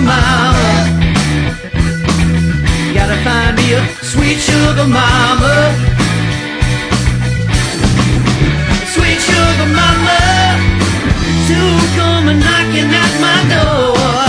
mama. Gotta find me a sweet sugar mama. Sweet sugar mama, to come a knocking at my door.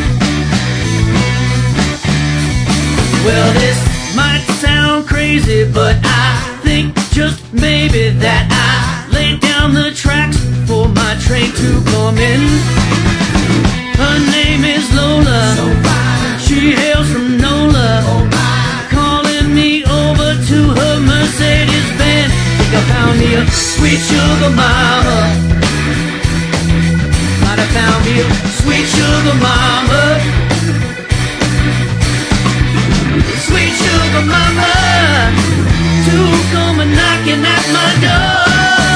Well, this might sound crazy, but I think just maybe that I laid down the tracks for my train to come in. Her name is Lola, she hails from NOLA, calling me over to her Mercedes-Benz. Think I found me a sweet sugar mama. Might have found me a sweet sugar mama. Sweet sugar mama, to come a knocking at my door.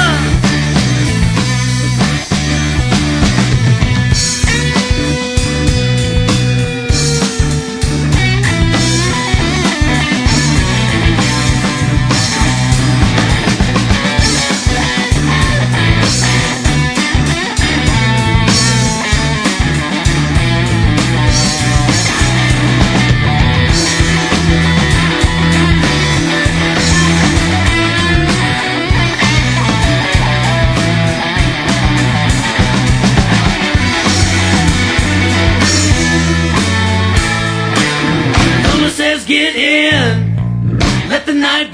Get in, let the night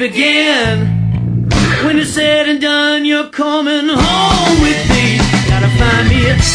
begin. When it's said and done, you're coming home with me. Gotta find me a